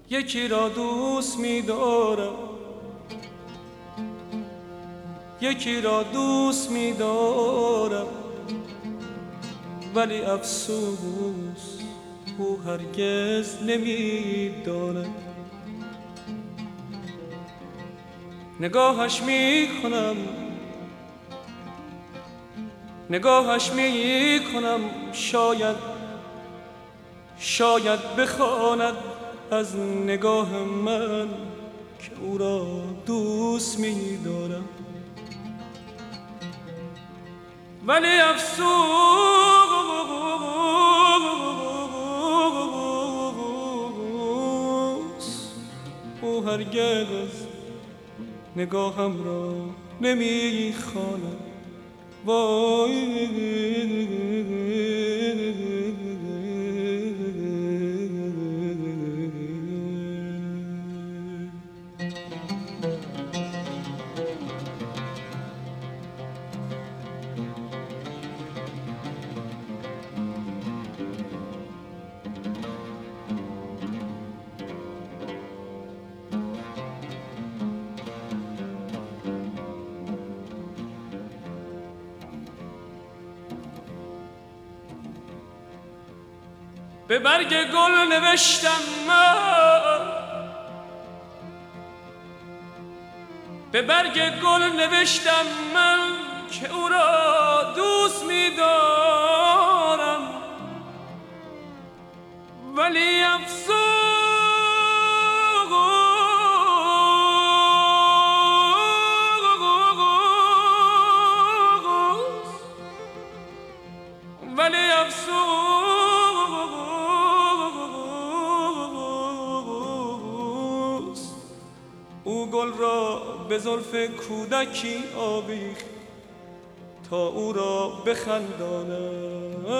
یکی را دوست می‌دارم، یکی را دوست می‌دارم، ولی افسوس او هرگز نمی‌داند. نگاهش می‌کنم، نگاهش می‌کنم، شاید بخواند از نگاه من که او را دوست می‌دارم. ولی افسوس او هرگز نگاهم را نمی‌خواند. وای به برگ گل نوشتم من، به برگ گل نوشتم من که او را دوست می‌دارم. ولی افسوس ولی افسوس او گل را به زلف کودکی آویخت تا او را بخنداند.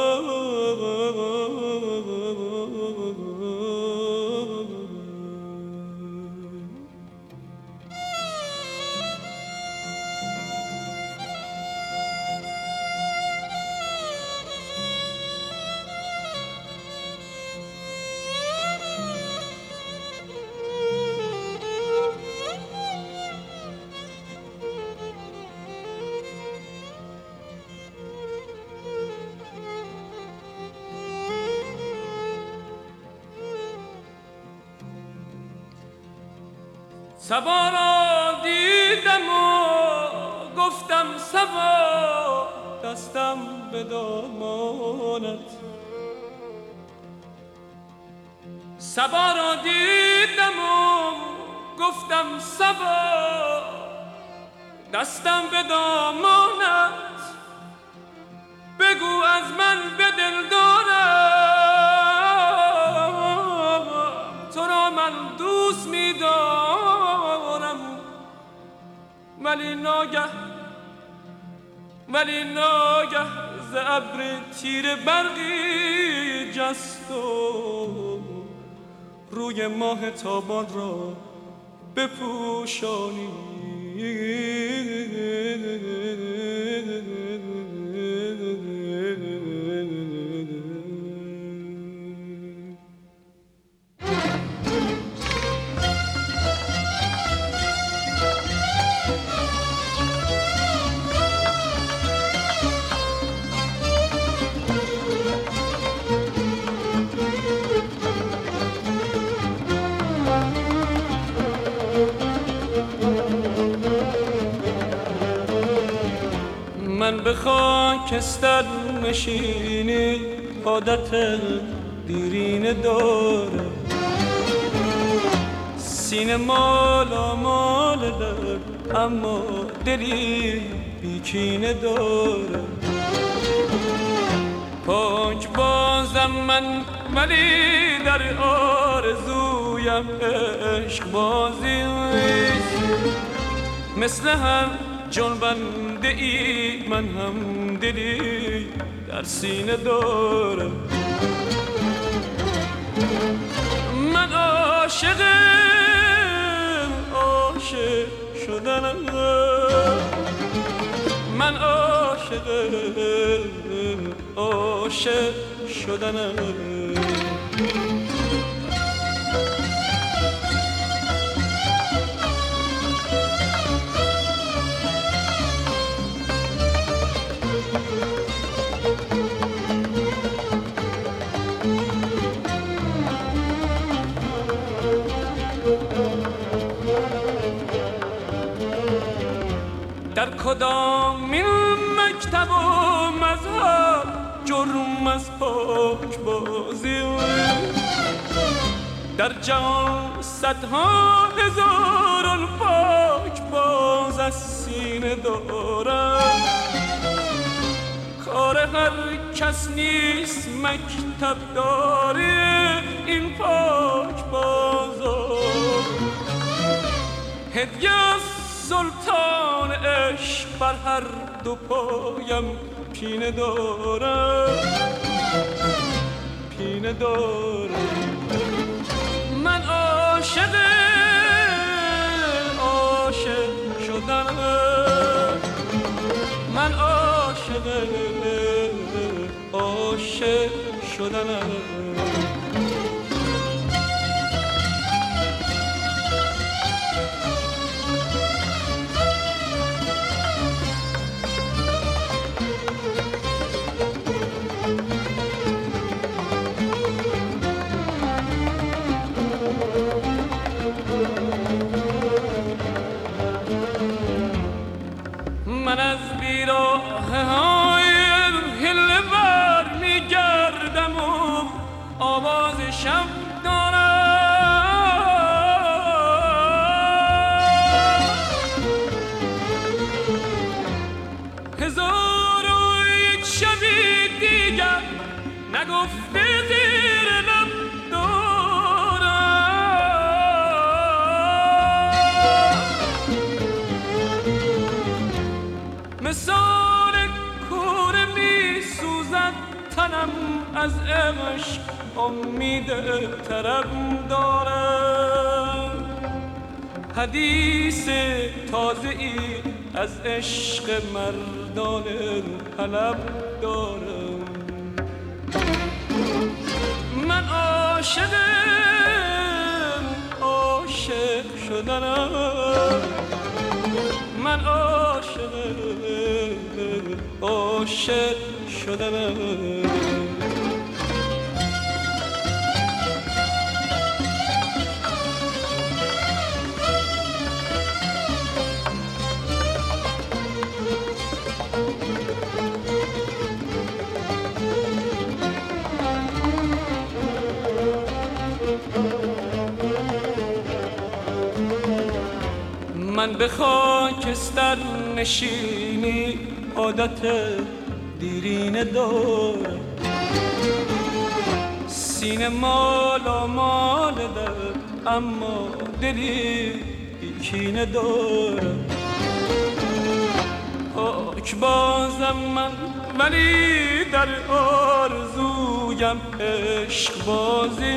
صبا را دیدم و گفتم صبا، دستم به دامانت. صبا را دیدم و گفتم صبا، دستم به دامانت. بگو از من به دل دارم، تو را من دوست می‌دارم. ولی ناگه ز ابر تیره برقی جست و روی ماه تابان را بپوشانی. من به خاکستر نشینی عادت دیرینه داره، سینه مال درد اما دلی بیکینه داره. پاک بازم من ولی در آرزویم عشق بازی مثل هر جنبنده ای من هم دلی در سینه دارم. من عاشق شدنم، من عاشق شدنم. در کدام این مکتب و مذهب جرم از پاک بازی؟ در جهان صدها هزاران پاک باز از سینه دارم، کار هر کس نیست مکتب داری این پاک بازار. هدیه از سلطان عشق بر هر دو پایم پینه دارم، پینه دارم. من عاشق شدنم، من عاشق شدنم. من از بیراههای هله بر میگردم و آواز شب دارم. هزار و یک شبی دیگر نگفته زیر لب مثال کوره می سوزد تنم از عشق، امید طرب دارم. حدیث تازه ای از عشق مردان حلب دارم. من عاشق شدنم، من عاشق شدنم. من به خاکستر نشینی عادت دیرینه دارم، سینه مال دارم اما دلی بیکینه دارم. پاک بازم من ولی در آرزویم عشق بازی،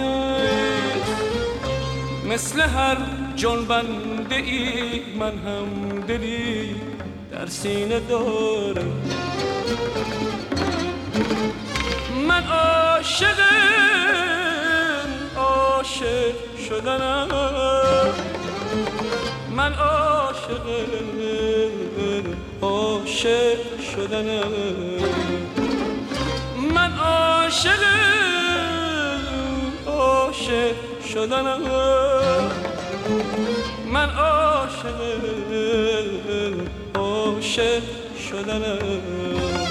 مثل هر جنبنده ای من هم دلی در سینه دارم. من عاشق شدنم، من عاشق شدنم، من عاشق شدنم، من عاشق شدنم.